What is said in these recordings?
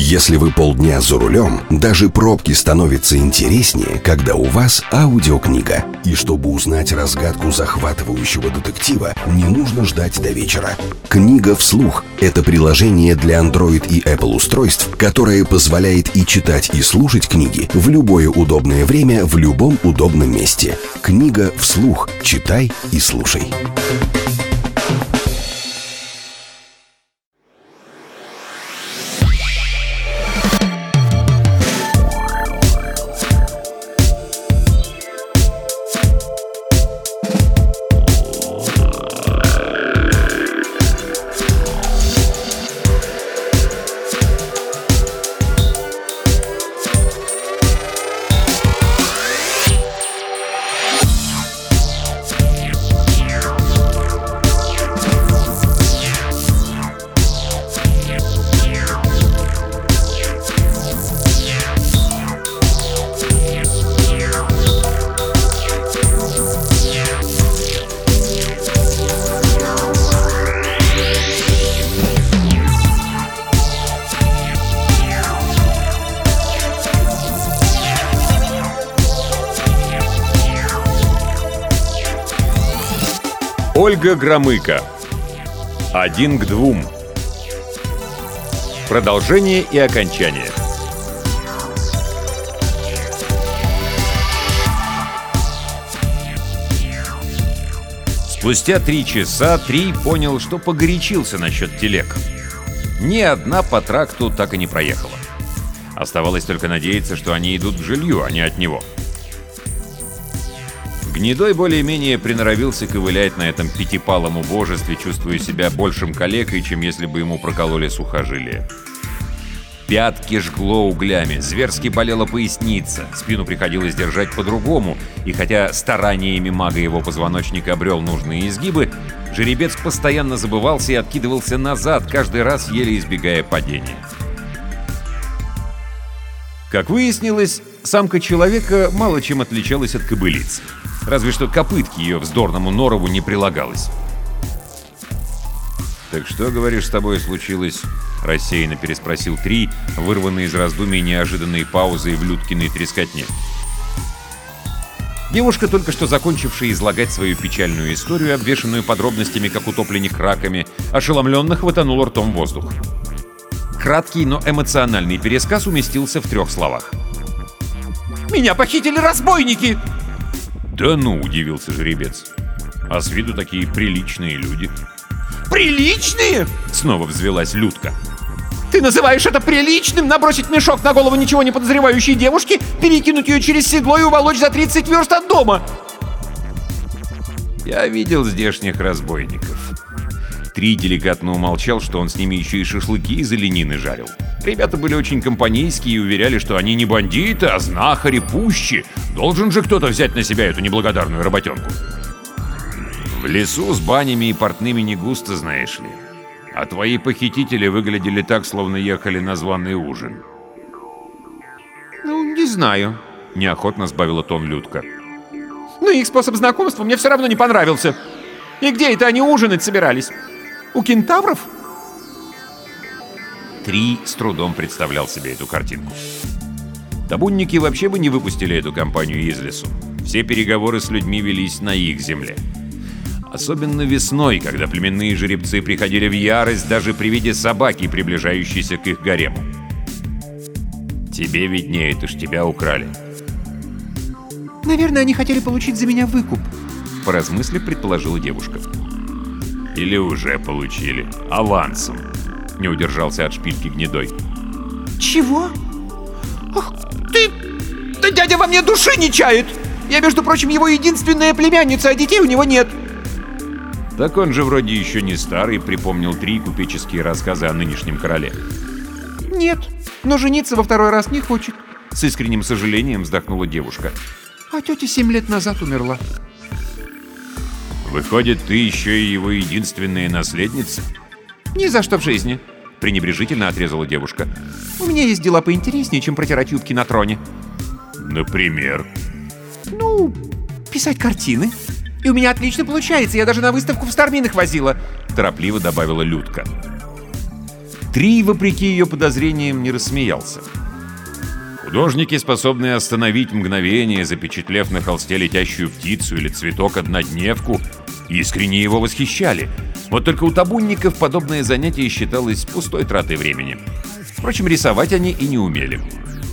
Если вы полдня за рулем, даже пробки становятся интереснее, когда у вас аудиокнига. И чтобы узнать разгадку захватывающего детектива, не нужно ждать до вечера. «Книга вслух» — это приложение для Android и Apple устройств, которое позволяет и читать, и слушать книги в любое удобное время, в любом удобном месте. «Книга вслух». Читай и слушай. Ольга Громыко. 1 к 2. Продолжение и окончание. Спустя 3 часа Три понял, что погорячился насчет телег. Ни одна по тракту так и не проехала. Оставалось только надеяться, что они идут к жилью, а не от него. Гнедой более-менее приноровился ковылять на этом пятипалом убожестве, чувствуя себя большим калекой, чем если бы ему прокололи сухожилие. Пятки жгло углями, зверски болела поясница, спину приходилось держать по-другому, и хотя стараниями мага его позвоночник обрел нужные изгибы, жеребец постоянно забывался и откидывался назад, каждый раз еле избегая падения. Как выяснилось, самка человека мало чем отличалась от кобылицы. Разве что копытки ее вздорному норову не прилагалось. «Так что, говоришь, с тобой случилось?» — рассеянно переспросил Три, вырванный из раздумий неожиданной паузой в Людкиной трескотне. Девушка, только что закончившая излагать свою печальную историю, обвешанную подробностями, как утопленник раками, ошеломленно хватанула ртом воздух. Краткий, но эмоциональный пересказ уместился в 3 словах. «Меня похитили разбойники!» «Да ну!» — удивился жеребец. «А с виду такие приличные люди». «Приличные?» — снова взвелась Людка. «Ты называешь это приличным? Набросить мешок на голову ничего не подозревающей девушки, перекинуть ее через седло и уволочь за 30 верст от дома?» «Я видел здешних разбойников». Три деликатно умолчал, что он с ними еще и шашлыки из оленины жарил. Ребята были очень компанейские и уверяли, что они не бандиты, а знахари пущи. Должен же кто-то взять на себя эту неблагодарную работенку. В лесу с банями и портными не густо, знаешь ли. А твои похитители выглядели так, словно ехали на званый ужин. «Ну, не знаю», — неохотно сбавила тон Людка. «Но их способ знакомства мне все равно не понравился. И где это они ужинать собирались? У кентавров?» Три с трудом представлял себе эту картинку. Табунники вообще бы не выпустили эту компанию из лесу. Все переговоры с людьми велись на их земле. Особенно весной, когда племенные жеребцы приходили в ярость даже при виде собаки, приближающейся к их гарему. Тебе виднее, это ж тебя украли. «Наверное, они хотели получить за меня выкуп», — поразмыслив, предположила девушка. Или уже получили. Авансом. Не удержался от шпильки Гнедой. «Чего? Ах ты! Да дядя во мне души не чает! Я, между прочим, его единственная племянница, а детей у него нет!» Так он же вроде еще не старый, припомнил Три купеческие рассказы о нынешнем короле. «Нет, но жениться во 2-й раз не хочет», — с искренним сожалением вздохнула девушка. «А тетя 7 лет назад умерла». «Выходит, ты еще и его единственная наследница?» «Ни за что в жизни», — пренебрежительно отрезала девушка. «У меня есть дела поинтереснее, чем протирать юбки на троне». «Например?» «Ну, писать картины. И у меня отлично получается, я даже на выставку в Старминах возила», — торопливо добавила Людка. Три, вопреки ее подозрениям, не рассмеялся. Художники, способные остановить мгновение, запечатлев на холсте летящую птицу или цветок-однодневку, искренне его восхищали. Вот только у табунников подобное занятие считалось пустой тратой времени. Впрочем, рисовать они и не умели.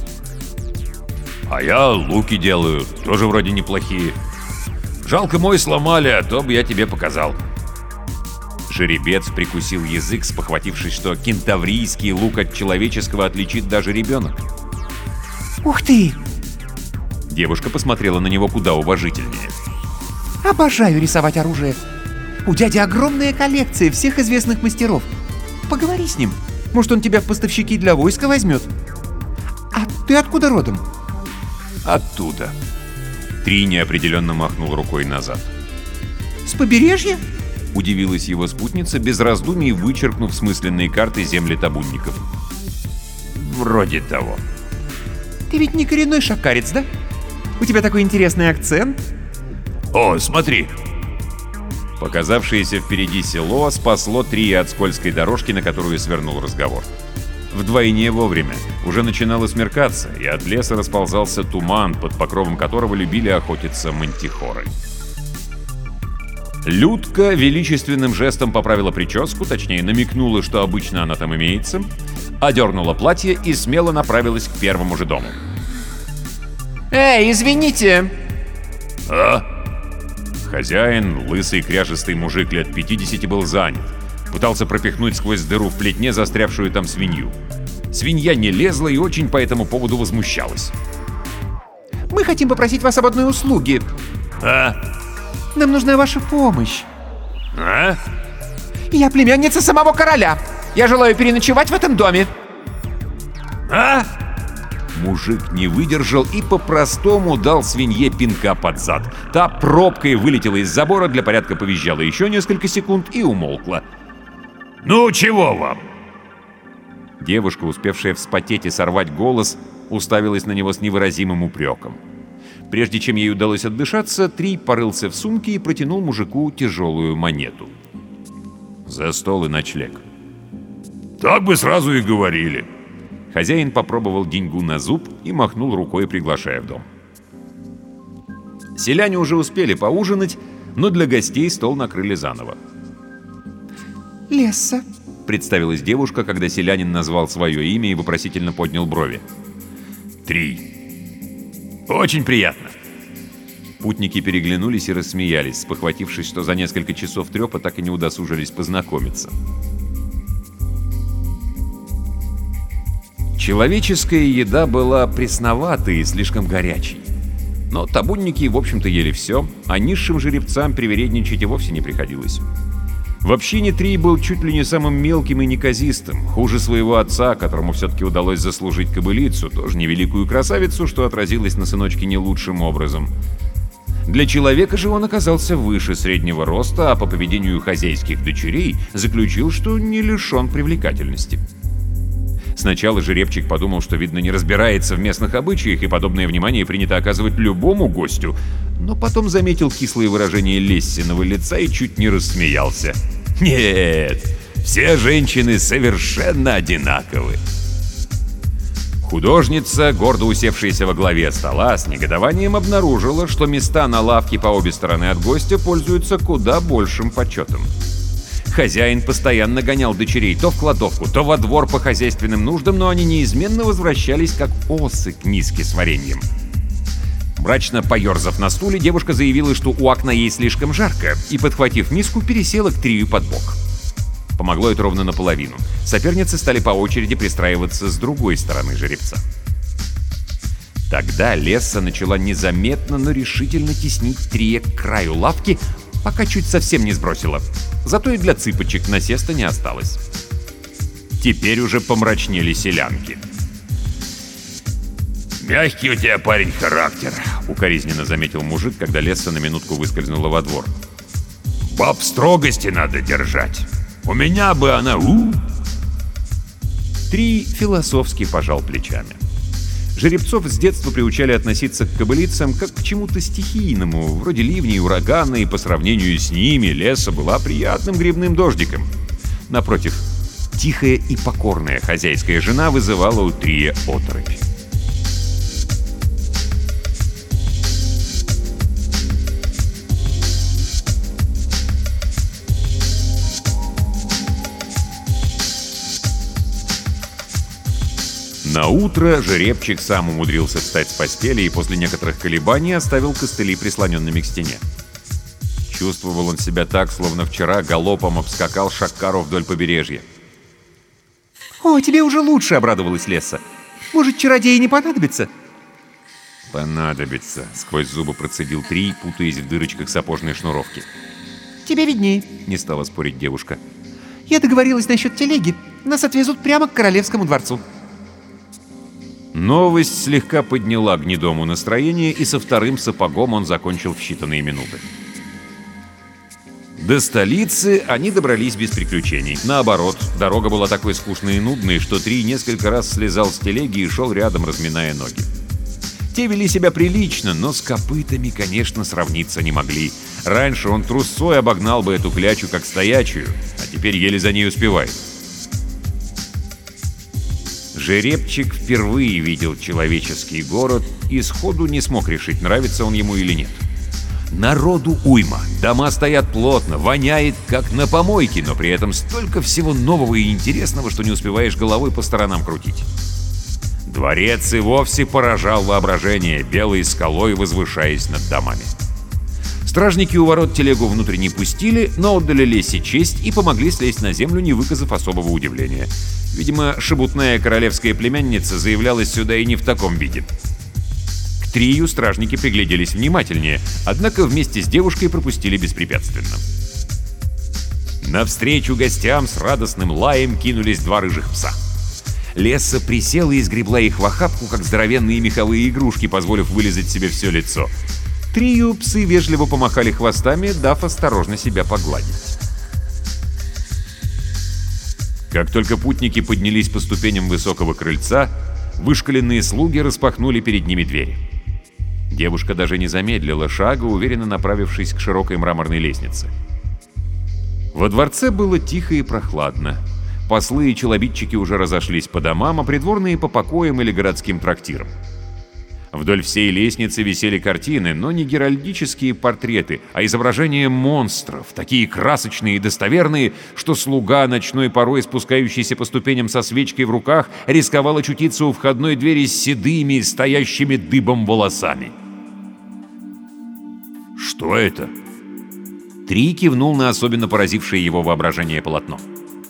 «А я луки делаю, тоже вроде неплохие. Жалко, мой сломали, а то бы я тебе показал». Жеребец прикусил язык, спохватившись, что кентаврийский лук от человеческого отличит даже ребенок. Ух ты! Девушка посмотрела на него куда уважительнее. Обожаю рисовать оружие. У дяди огромная коллекция всех известных мастеров. Поговори с ним. Может, он тебя в поставщики для войска возьмет. А ты откуда родом? Оттуда. Три неопределенно махнул рукой назад. С побережья? Удивилась его спутница, без раздумий вычеркнув с мысленной карты земли табунников. Вроде того. Ты ведь не коренной шакарец, да? У тебя такой интересный акцент. О, смотри! Показавшееся впереди село спасло Три от скользкой дорожки, на которую свернул разговор. Вдвойне вовремя. Уже начинало смеркаться, и от леса расползался туман, под покровом которого любили охотиться мантихоры. Людка величественным жестом поправила прическу, точнее намекнула, что обычно она там имеется, одернула платье и смело направилась к первому же дому. Эй, извините! А? Хозяин, лысый кряжестый мужик лет 50, был занят. Пытался пропихнуть сквозь дыру в плетне застрявшую там свинью. Свинья не лезла и очень по этому поводу возмущалась. Мы хотим попросить вас об одной услуге. А? Нам нужна ваша помощь. А? Я племянница самого короля. Я желаю переночевать в этом доме. А? Мужик не выдержал и по-простому дал свинье пинка под зад. Та пробкой вылетела из забора, для порядка повизжала еще несколько секунд и умолкла. «Ну, чего вам?» Девушка, успевшая вспотеть и сорвать голос, уставилась на него с невыразимым упреком. Прежде чем ей удалось отдышаться, Три порылся в сумке и протянул мужику тяжелую монету. «За стол и ночлег». «Так бы сразу и говорили». Хозяин попробовал деньгу на зуб и махнул рукой, приглашая в дом. Селяне уже успели поужинать, но для гостей стол накрыли заново. Лесса, представилась девушка, когда селянин назвал свое имя и вопросительно поднял брови. «Три. Очень приятно». Путники переглянулись и рассмеялись, спохватившись, что за несколько часов трёпа так и не удосужились познакомиться. Человеческая еда была пресноватой и слишком горячей. Но табунники, в общем-то, ели все, а низшим жеребцам привередничать и вовсе не приходилось. В общине Три был чуть ли не самым мелким и неказистым, хуже своего отца, которому все-таки удалось заслужить кобылицу, тоже невеликую красавицу, что отразилось на сыночке не лучшим образом. Для человека же он оказался выше среднего роста, а по поведению хозяйских дочерей заключил, что не лишен привлекательности. Сначала жеребчик подумал, что, видно, не разбирается в местных обычаях, и подобное внимание принято оказывать любому гостю, но потом заметил кислые выражения Лессиного лица и чуть не рассмеялся. Нет, все женщины совершенно одинаковы. Художница, гордо усевшаяся во главе стола, с негодованием обнаружила, что места на лавке по обе стороны от гостя пользуются куда большим почетом. Хозяин постоянно гонял дочерей то в кладовку, то во двор по хозяйственным нуждам, но они неизменно возвращались, как осы к миске с вареньем. Мрачно поерзав на стуле, девушка заявила, что у окна ей слишком жарко, и, подхватив миску, пересела к Трию под бок. Помогло это ровно наполовину. Соперницы стали по очереди пристраиваться с другой стороны жеребца. Тогда Лесса начала незаметно, но решительно теснить Трия к краю лавки, пока чуть совсем не сбросила. Зато и для цыпочек насеста не осталось. Теперь уже помрачнели селянки. «Мягкий у тебя, парень, характер», — укоризненно заметил мужик, когда Лесса на минутку выскользнула во двор. «Баб строгости надо держать. У меня бы она... Три философски пожал плечами. Жеребцов с детства приучали относиться к кобылицам как к чему-то стихийному, вроде ливней и урагана, и по сравнению с ними Лесса была приятным грибным дождиком. Напротив, Тихая и покорная хозяйская жена вызывала у Трия оторопь. На утро жеребчик сам умудрился встать с постели и после некоторых колебаний оставил костыли прислоненными к стене. Чувствовал он себя так, словно вчера галопом обскакал Шаккару вдоль побережья. «О, тебе уже лучше!» — обрадовалась Лесса. «Может, чародеи не понадобится?» «Понадобится», — сквозь зубы процедил Трий, путаясь в дырочках сапожной шнуровки. «Тебе видней», — не стала спорить девушка. «Я договорилась насчет телеги. Нас отвезут прямо к королевскому дворцу». Новость слегка подняла гнедому настроение, и со вторым сапогом он закончил в считанные минуты. До столицы они добрались без приключений. Наоборот, дорога была такой скучной и нудной, что Трий несколько раз слезал с телеги и шел рядом, разминая ноги. Те вели себя прилично, но с копытами, конечно, сравниться не могли. Раньше он трусцой обогнал бы эту клячу как стоячую, а теперь еле за ней успевает. Жеребчик впервые видел человеческий город и сходу не смог решить, нравится он ему или нет. Народу уйма, дома стоят плотно, воняет как на помойке, но при этом столько всего нового и интересного, что не успеваешь головой по сторонам крутить. Дворец и вовсе поражал воображение, белой скалой возвышаясь над домами. Стражники у ворот телегу внутрь не пустили, но отдали Лессе честь и помогли слезть на землю, не выказав особого удивления. Видимо, шебутная королевская племянница заявлялась сюда и не в таком виде. К Трию стражники пригляделись внимательнее, однако вместе с девушкой пропустили беспрепятственно. Навстречу гостям с радостным лаем кинулись два рыжих пса. Лесса присела и сгребла их в охапку, как здоровенные меховые игрушки, позволив вылизать себе все лицо. Трию псы вежливо помахали хвостами, дав осторожно себя погладить. Как только путники поднялись по ступеням высокого крыльца, вышкаленные слуги распахнули перед ними двери. Девушка даже не замедлила шага, уверенно направившись к широкой мраморной лестнице. Во дворце было тихо и прохладно. Послы и челобитчики уже разошлись по домам, а придворные по покоям или городским трактирам. Вдоль всей лестницы висели картины, но не геральдические портреты, а изображения монстров, такие красочные и достоверные, что слуга, ночной порой спускающийся по ступеням со свечкой в руках, рисковал очутиться у входной двери с седыми, стоящими дыбом волосами. «Что это?» Трий кивнул на особенно поразившее его воображение полотно.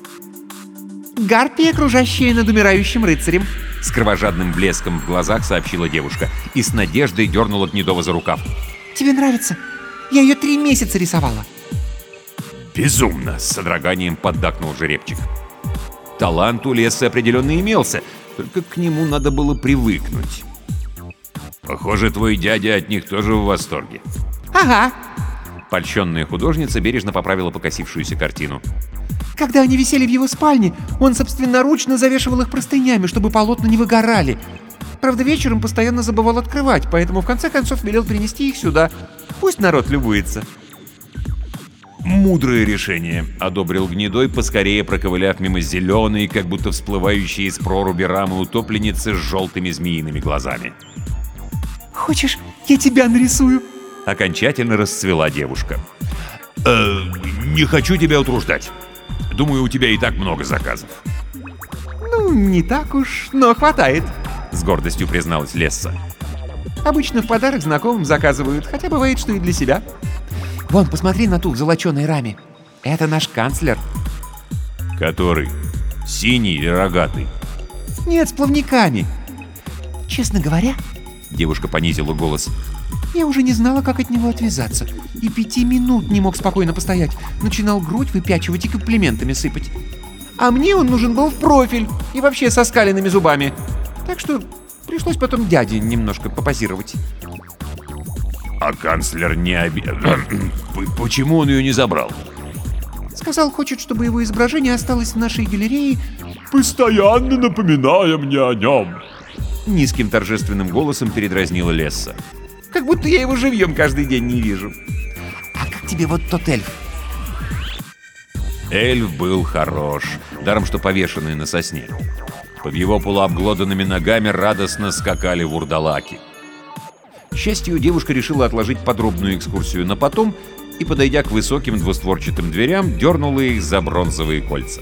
«Гарпия, кружащая над умирающим рыцарем», — с кровожадным блеском в глазах сообщила девушка и с надеждой дернула Гнедова за рукав. «Тебе нравится? Я ее 3 месяца рисовала». «Безумно!» — с содроганием поддакнул жеребчик. Талант у Лессы определенно имелся, только к нему надо было привыкнуть. «Похоже, твой дядя от них тоже в восторге». «Ага». Польщенная художница бережно поправила покосившуюся картину. «Когда они висели в его спальне, он собственноручно завешивал их простынями, чтобы полотна не выгорали. Правда, вечером постоянно забывал открывать, поэтому в конце концов велел принести их сюда. Пусть народ любуется». «Мудрое решение», — одобрил Гнедой, поскорее проковыляв мимо зеленой, как будто всплывающей из проруби рамы утопленницы с желтыми змеиными глазами. «Хочешь, я тебя нарисую?» Окончательно расцвела девушка. «Не хочу тебя утруждать. Думаю, у тебя и так много заказов». «Ну, не так уж, но хватает», — с гордостью призналась Лесса. «Обычно в подарок знакомым заказывают, хотя бывает, что и для себя. Вон, посмотри на ту в золоченой раме. Это наш канцлер». «Который? Синий или рогатый?» «Нет, с плавниками. Честно говоря...» — девушка понизила голос. «Я уже не знала, как от него отвязаться. И 5 минут не мог спокойно постоять. Начинал грудь выпячивать и комплиментами сыпать. А мне он нужен был в профиль и вообще со скаленными зубами. Так что пришлось потом дяде немножко попозировать». «А канцлер не Почему он ее не забрал?» «Сказал, хочет, чтобы его изображение осталось в нашей галерее, постоянно напоминая мне о нем». Низким торжественным голосом передразнила Лесса. «Как будто я его живьем каждый день не вижу. А как тебе вот тот эльф?» Эльф был хорош, даром что повешенный на сосне. Под его полуобглоданными ногами радостно скакали вурдалаки. К счастью, девушка решила отложить подробную экскурсию на потом и, подойдя к высоким двустворчатым дверям, дернула их за бронзовые кольца.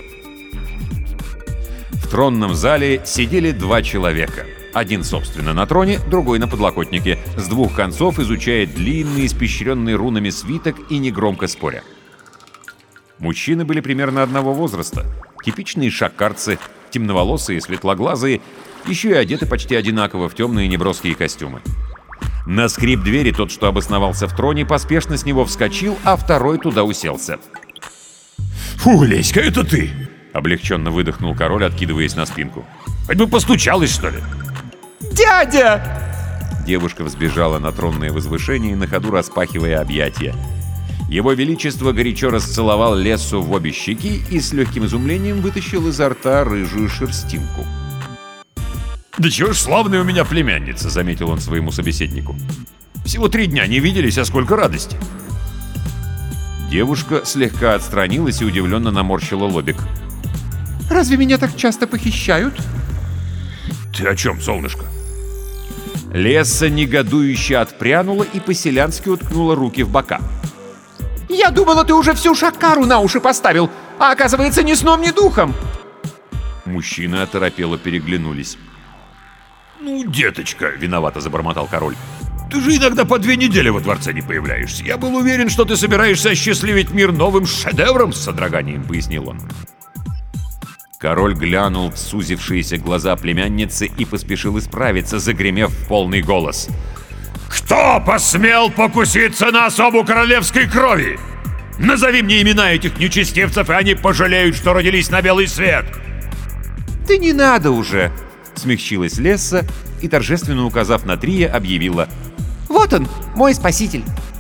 В тронном зале сидели 2 человека. Один, собственно, на троне, другой на подлокотнике, с 2 концов изучая длинный, испещренный рунами свиток и негромко споря. Мужчины были примерно одного возраста. Типичные шаккарцы, темноволосые, светлоглазые, еще и одеты почти одинаково в темные неброские костюмы. На скрип двери тот, что обосновался в троне, поспешно с него вскочил, а второй туда уселся. «Фу, Леська, это ты!» — облегченно выдохнул король, откидываясь на спинку. «Хоть бы постучалась, что ли?» «Дядя!» Девушка взбежала на тронное возвышение, на ходу распахивая объятия. Его Величество горячо расцеловал Лессу в обе щеки и с легким изумлением вытащил изо рта рыжую шерстинку. «Да чего ж славная у меня племянница», — заметил он своему собеседнику. «Всего 3 дня не виделись, а сколько радости!» Девушка слегка отстранилась и удивленно наморщила лобик. «Разве меня так часто похищают?» «Ты о чем, солнышко?» Лесса негодующе отпрянула и по-селянски уткнула руки в бока. «Я думала, ты уже всю Шаккару на уши поставил, а оказывается, ни сном, ни духом!» Мужчины оторопело переглянулись. «Ну, деточка», — виновато забормотал король, — «ты же иногда по 2 недели во дворце не появляешься. Я был уверен, что ты собираешься осчастливить мир новым шедевром», — с содроганием пояснил он. Король глянул в сузившиеся глаза племянницы и поспешил исправиться, загремев в полный голос. «Кто посмел покуситься на особу королевской крови? Назови мне имена этих нечестивцев, и они пожалеют, что родились на белый свет!» «Ты не надо уже!» — смягчилась Лесса и, торжественно указав на Трия, объявила. «Вот он, мой спаситель!»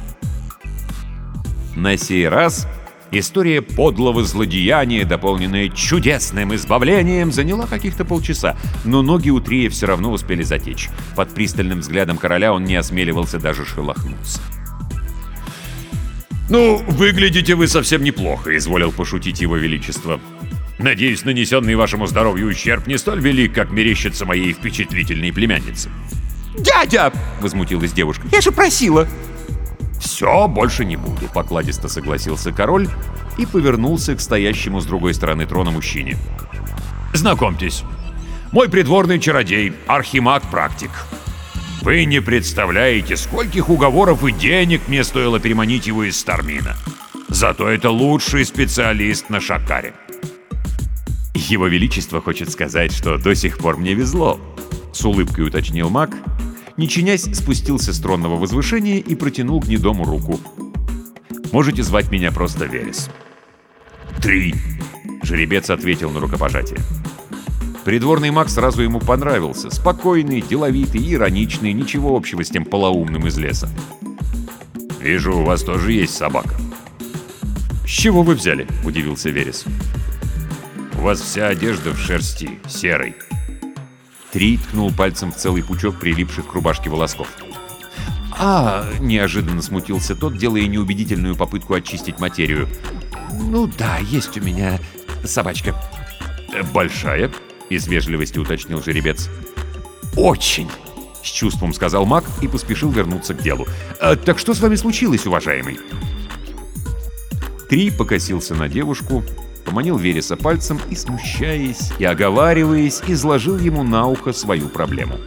На сей раз история подлого злодеяния, дополненная чудесным избавлением, заняла каких-то полчаса, но ноги у Трия все равно успели затечь. Под пристальным взглядом короля он не осмеливался даже шелохнуться. «Ну, выглядите вы совсем неплохо», — изволил пошутить его величество. «Надеюсь, нанесенный вашему здоровью ущерб не столь велик, как мерещится моей впечатлительной племяннице». «Дядя!» — возмутилась девушка. «Я же просила!» «Все, больше не буду», — покладисто согласился король и повернулся к стоящему с другой стороны трона мужчине. «Знакомьтесь, мой придворный чародей, архимаг-практик. Вы не представляете, скольких уговоров и денег мне стоило переманить его из Стармина. Зато это лучший специалист на Шаккаре». «Его Величество хочет сказать, что до сих пор мне везло», — с улыбкой уточнил маг, не чинясь, спустился с тронного возвышения и протянул к гнедому руку. «Можете звать меня просто Верес». «Три», — жеребец ответил на рукопожатие. Придворный маг сразу ему понравился. Спокойный, деловитый, ироничный, ничего общего с тем полоумным из леса. «Вижу, у вас тоже есть собака». «С чего вы взяли?» — удивился Верес. «У вас вся одежда в шерсти, серой». Три ткнул пальцем в целый пучок прилипших к рубашке волосков. Неожиданно смутился тот, делая неубедительную попытку очистить материю. «Ну да, есть у меня собачка». «Большая?» — из вежливости уточнил жеребец. «Очень!» — с чувством сказал маг и поспешил вернуться к делу. «Так что с вами случилось, уважаемый?» Три покосился на девушку, поманил Вереса пальцем и, смущаясь и оговариваясь, изложил ему на ухо свою проблему.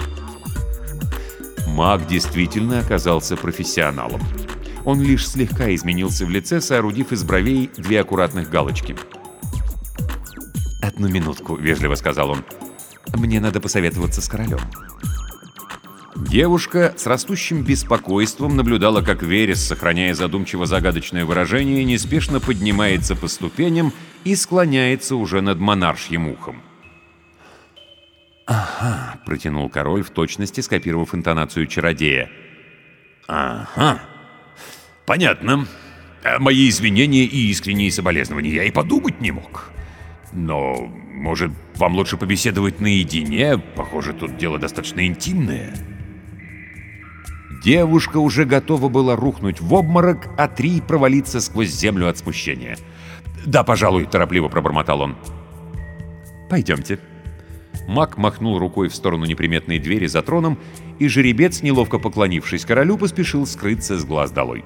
Маг действительно оказался профессионалом. Он лишь слегка изменился в лице, соорудив из бровей 2 аккуратных галочки. «Одну минутку», — вежливо сказал он. «Мне надо посоветоваться с королем». Девушка с растущим беспокойством наблюдала, как Верес, сохраняя задумчиво-загадочное выражение, неспешно поднимается по ступеням и склоняется уже над монаршьим ухом. «Ага», — протянул король, в точности скопировав интонацию чародея. «Ага. Понятно. Мои извинения и искренние соболезнования я и подумать не мог. Но, может, вам лучше побеседовать наедине? Похоже, тут дело достаточно интимное». Девушка уже готова была рухнуть в обморок, а Три провалиться сквозь землю от смущения. «Да, пожалуй», — торопливо пробормотал он. Пойдемте. Маг махнул рукой в сторону неприметной двери за троном, и жеребец, неловко поклонившись королю, поспешил скрыться с глаз долой.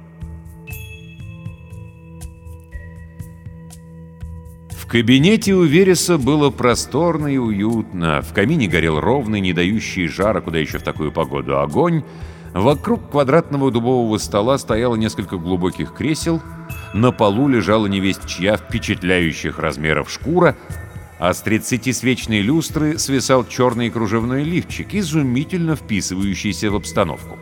В кабинете у Вереса было просторно и уютно. В камине горел ровный, не дающий жара, куда еще в такую погоду, огонь. Вокруг квадратного дубового стола стояло несколько глубоких кресел. На полу лежала невесть чья впечатляющих размеров шкура, а с 30-свечной люстры свисал черный кружевной лифчик, изумительно вписывающийся в обстановку.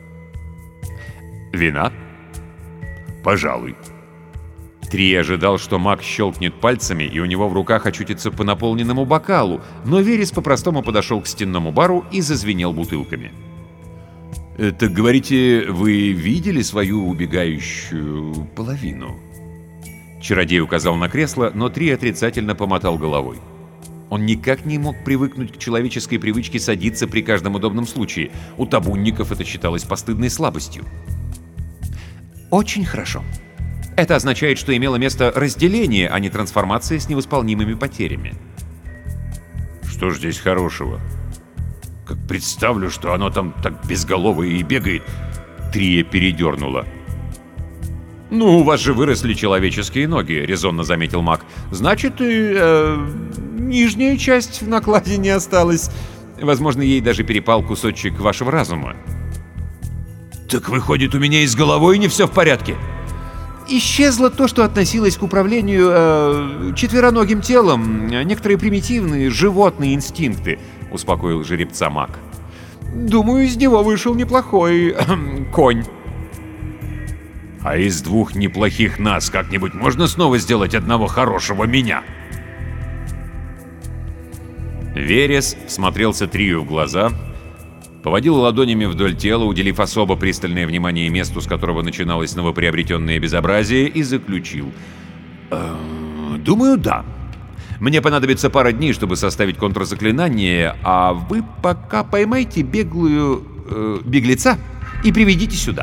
«Вина?» «Пожалуй». Три ожидал, что маг щелкнет пальцами, и у него в руках очутится по наполненному бокалу, но Верес по-простому подошел к стенному бару и зазвенел бутылками. «Так, говорите, вы видели свою убегающую половину?» Чародей указал на кресло, но Три отрицательно помотал головой. Он никак не мог привыкнуть к человеческой привычке садиться при каждом удобном случае. У табунников это считалось постыдной слабостью. «Очень хорошо. Это означает, что имело место разделение, а не трансформация с невосполнимыми потерями». «Что ж здесь хорошего? Как представлю, что оно там так безголовое и бегает». Трия передернула. «Ну, у вас же выросли человеческие ноги», — резонно заметил маг. «Значит, и нижняя часть в накладе не осталась. Возможно, ей даже перепал кусочек вашего разума». «Так выходит, у меня и с головой не все в порядке?» «Исчезло то, что относилось к управлению четвероногим телом, некоторые примитивные животные инстинкты», — успокоил жеребца маг. «Думаю, из него вышел неплохой конь». «А из двух неплохих нас как-нибудь можно снова сделать одного хорошего меня?» Верес смотрелся Трию в глаза, поводил ладонями вдоль тела, уделив особо пристальное внимание месту, с которого начиналось новоприобретенное безобразие, и заключил. «Думаю, да. Мне понадобится пара дней, чтобы составить контрзаклинание, а вы пока поймайте беглеца и приведите сюда».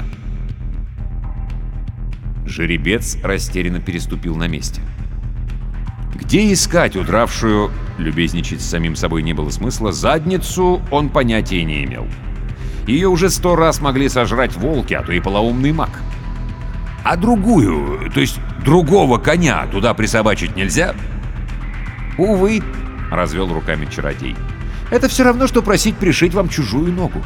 Жеребец растерянно переступил на месте. Где искать удравшую, любезничать с самим собой не было смысла, задницу он понятия не имел. Ее уже 100 раз могли сожрать волки, а то и полоумный маг. А другую, то есть другого коня туда присобачить нельзя? «Увы», — развел руками чародей, — «это все равно, что просить пришить вам чужую ногу».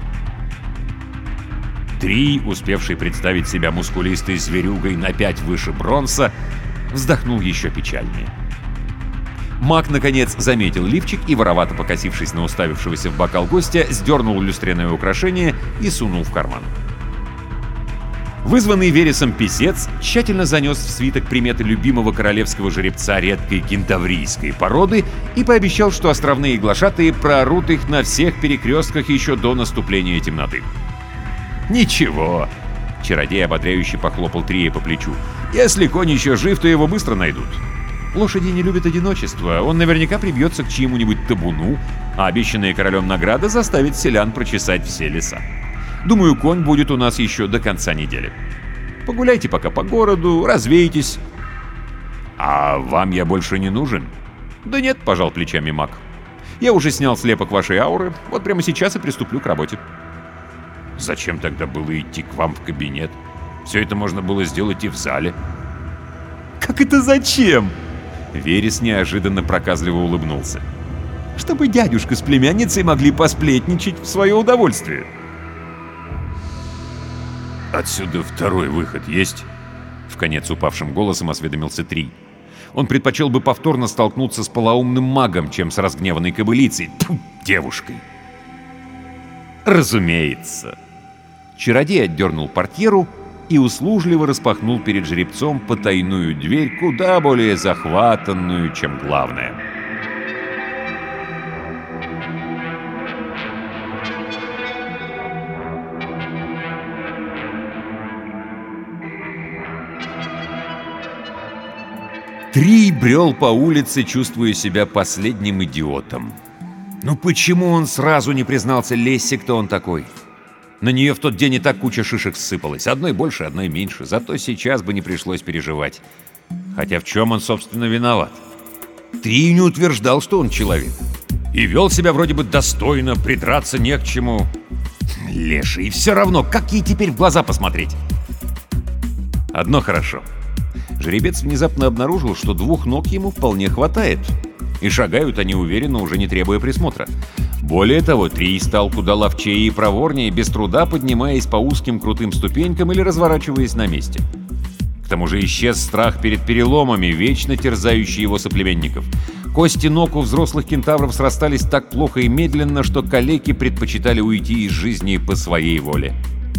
Три, успевший представить себя мускулистой зверюгой на 5 выше Бронса, вздохнул еще печальнее. Маг, наконец, заметил лифчик и, воровато покосившись на уставившегося в бокал гостя, сдернул люстряное украшение и сунул в карман. Вызванный Вересом писец тщательно занес в свиток приметы любимого королевского жеребца редкой кентаврийской породы и пообещал, что островные глашатые проорут их на всех перекрестках еще до наступления темноты. «Ничего», — чародей ободряюще похлопал Трия по плечу. «Если конь еще жив, то его быстро найдут. Лошади не любят одиночества, он наверняка прибьется к чьему-нибудь табуну, а обещанная королем награда заставит селян прочесать все леса. Думаю, конь будет у нас еще до конца недели. Погуляйте пока по городу, развейтесь». «А вам я больше не нужен?» «Да нет», — пожал плечами маг. «Я уже снял слепок вашей ауры, вот прямо сейчас и приступлю к работе». «Зачем тогда было идти к вам в кабинет? Все это можно было сделать и в зале». «Как это зачем?» Верес неожиданно проказливо улыбнулся. «Чтобы дядюшка с племянницей могли посплетничать в свое удовольствие». «Отсюда второй выход есть?» Вконец упавшим голосом осведомился Три. Он предпочел бы повторно столкнуться с полоумным магом, чем с разгневанной кобылицей, девушкой. «Разумеется». Чародей отдернул портьеру и услужливо распахнул перед жеребцом потайную дверь, куда более захватанную, чем главная. Три брел по улице, чувствуя себя последним идиотом. Ну почему он сразу не признался Лессе, кто он такой? На нее в тот день и так куча шишек ссыпалась. Одной больше, одной меньше. Зато сейчас бы не пришлось переживать. Хотя в чем он, собственно, виноват? Три не утверждал, что он человек. И вел себя вроде бы достойно, придраться не к чему. Леший, и все равно, как ей теперь в глаза посмотреть? Одно хорошо. Жеребец внезапно обнаружил, что 2 ног ему вполне хватает. И шагают они уверенно, уже не требуя присмотра. Более того, Трий стал куда ловчее и проворнее, без труда поднимаясь по узким крутым ступенькам или разворачиваясь на месте. К тому же исчез страх перед переломами, вечно терзающий его соплеменников. Кости ног у взрослых кентавров срастались так плохо и медленно, что калеки предпочитали уйти из жизни по своей воле.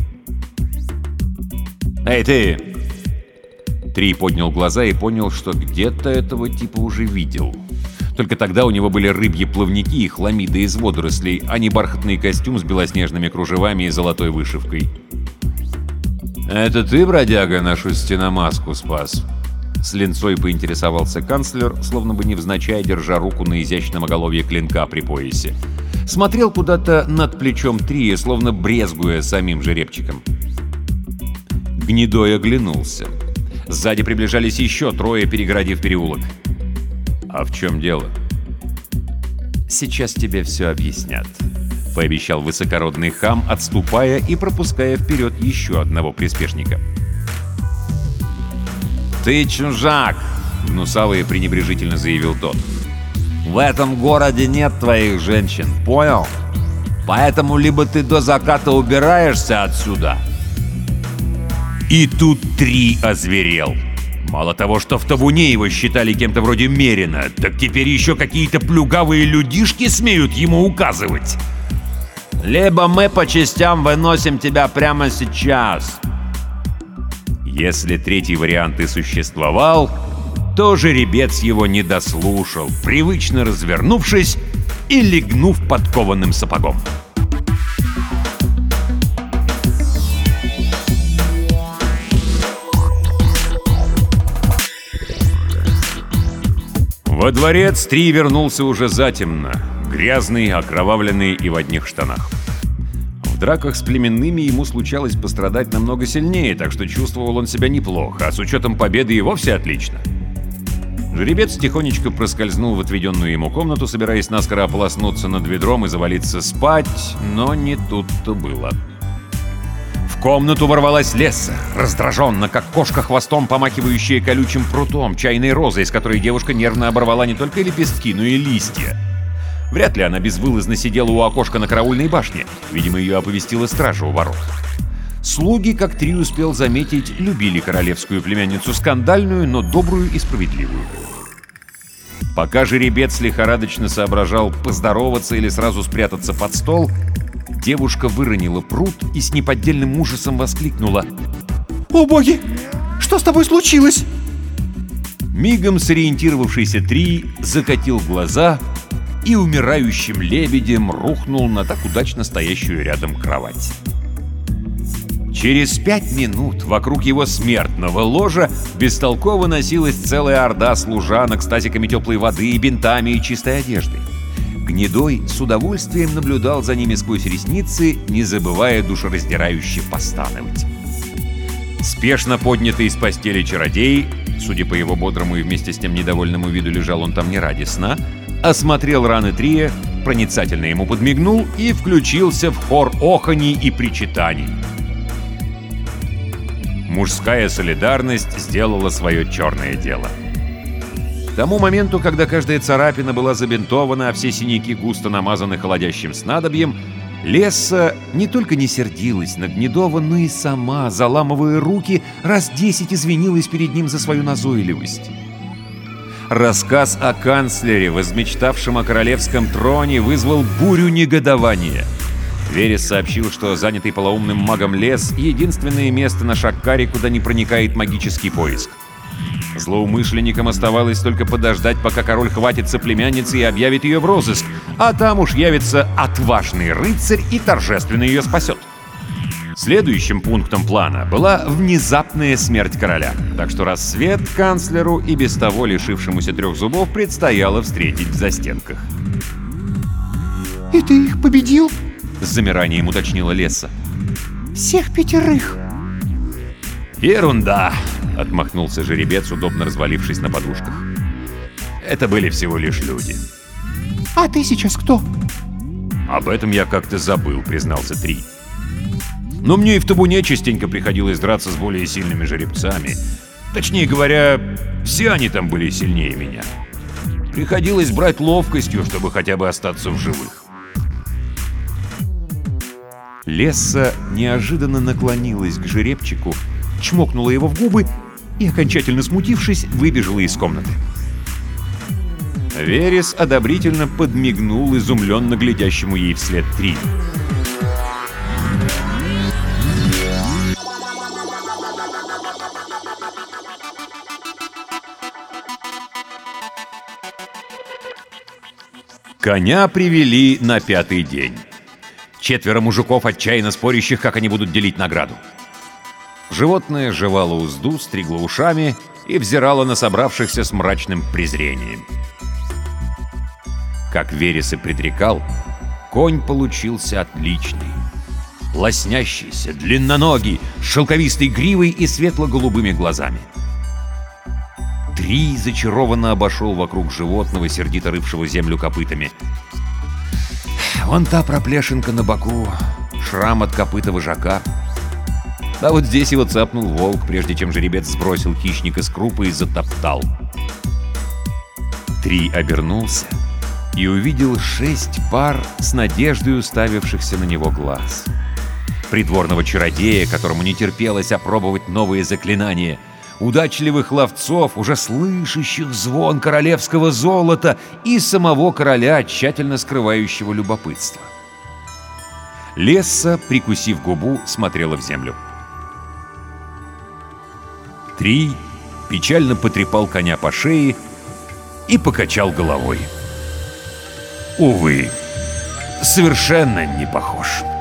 «Эй, ты!» Трий поднял глаза и понял, что где-то этого типа уже видел. Только тогда у него были рыбьи плавники и хламиды из водорослей, а не бархатный костюм с белоснежными кружевами и золотой вышивкой. «Это ты, бродяга, нашу стеномаску спас?» С линцой поинтересовался канцлер, словно бы невзначай держа руку на изящном оголовье клинка при поясе. Смотрел куда-то над плечом Трия, словно брезгуя самим жеребчиком. Гнедой оглянулся. Сзади приближались еще 3, перегородив переулок. «А в чем дело?» «Сейчас тебе все объяснят», — пообещал высокородный хам, отступая и пропуская вперед еще одного приспешника. «Ты чужак!» — гнусаво и пренебрежительно заявил тот. «В этом городе нет твоих женщин, понял? Поэтому либо ты до заката убираешься отсюда...» И тут Три озверел. Мало того, что в табуне его считали кем-то вроде Мерина, так теперь еще какие-то плюгавые людишки смеют ему указывать. «Либо мы по частям выносим тебя прямо сейчас». Если третий вариант и существовал, то жеребец его не дослушал, привычно развернувшись и легнув подкованным сапогом. Во дворец Три вернулся уже затемно, грязный, окровавленный и в одних штанах. В драках с племенными ему случалось пострадать намного сильнее, так что чувствовал он себя неплохо, а с учетом победы и вовсе отлично. Жеребец тихонечко проскользнул в отведенную ему комнату, собираясь наскоро ополоснуться над ведром и завалиться спать, но не тут-то было. В комнату ворвалась Лесса, раздраженно, как кошка хвостом, помахивающая колючим прутом, чайной розой, из которой девушка нервно оборвала не только лепестки, но и листья. Вряд ли она безвылазно сидела у окошка на караульной башне. Видимо, ее оповестила стража у ворот. Слуги, как Три успел заметить, любили королевскую племянницу скандальную, но добрую и справедливую. Пока жеребец лихорадочно соображал поздороваться или сразу спрятаться под стол, девушка выронила прут и с неподдельным ужасом воскликнула: «О боги! Что с тобой случилось?» Мигом сориентировавшийся Три закатил глаза и умирающим лебедем рухнул на так удачно стоящую рядом кровать. Через 5 минут вокруг его смертного ложа бестолково носилась целая орда служанок с тазиками теплой воды, бинтами и чистой одеждой. Гнедой с удовольствием наблюдал за ними сквозь ресницы, не забывая душераздирающе постановать. Спешно поднятый из постели чародей, судя по его бодрому и вместе с тем недовольному виду лежал он там не ради сна, осмотрел раны Трия, проницательно ему подмигнул и включился в хор оханий и причитаний. Мужская солидарность сделала свое черное дело. К тому моменту, когда каждая царапина была забинтована, а все синяки густо намазаны холодящим снадобьем, Лесса не только не сердилась на Гнедова, но и сама, заламывая руки, раз 10 извинилась перед ним за свою назойливость. Рассказ о канцлере, возмечтавшем о королевском троне, вызвал бурю негодования. Верес сообщил, что занятый полоумным магом лес — единственное место на Шаккаре, куда не проникает магический поиск. Злоумышленникам оставалось только подождать, пока король хватится племянницы и объявит ее в розыск, а там уж явится отважный рыцарь и торжественно ее спасет. Следующим пунктом плана была внезапная смерть короля, так что рассвет канцлеру и без того лишившемуся 3 зубов предстояло встретить в застенках. «И ты их победил?» — с замиранием уточнила Лесса. «Всех 5?» «Ерунда!» — отмахнулся жеребец, удобно развалившись на подушках. «Это были всего лишь люди». «А ты сейчас кто?» «Об этом я как-то забыл», — признался Три. «Но мне и в табуне частенько приходилось драться с более сильными жеребцами. Точнее говоря, все они там были сильнее меня. Приходилось брать ловкостью, чтобы хотя бы остаться в живых». Лесса неожиданно наклонилась к жеребчику, чмокнула его в губы и, окончательно смутившись, выбежала из комнаты. Верес одобрительно подмигнул изумленно глядящему ей вслед Три. Коня привели на 5-й день. 4 мужиков, отчаянно спорящих, как они будут делить награду. Животное жевало узду, стригло ушами и взирало на собравшихся с мрачным презрением. Как Верес и предрекал, конь получился отличный. Лоснящийся, длинноногий, с шелковистой гривой и светло-голубыми глазами. Три зачарованно обошел вокруг животного, сердито рывшего землю копытами. Вон та проплешинка на боку, шрам от копыта вожака. А вот здесь его цапнул волк, прежде чем жеребец сбросил хищника с крупы и затоптал. Три обернулся и увидел 6 пар с надеждой уставившихся на него глаз. Придворного чародея, которому не терпелось опробовать новые заклинания, удачливых ловцов, уже слышащих звон королевского золота, и самого короля, тщательно скрывающего любопытство. Лесса, прикусив губу, смотрела в землю. Три печально потрепал коня по шее и покачал головой. Увы, совершенно не похож.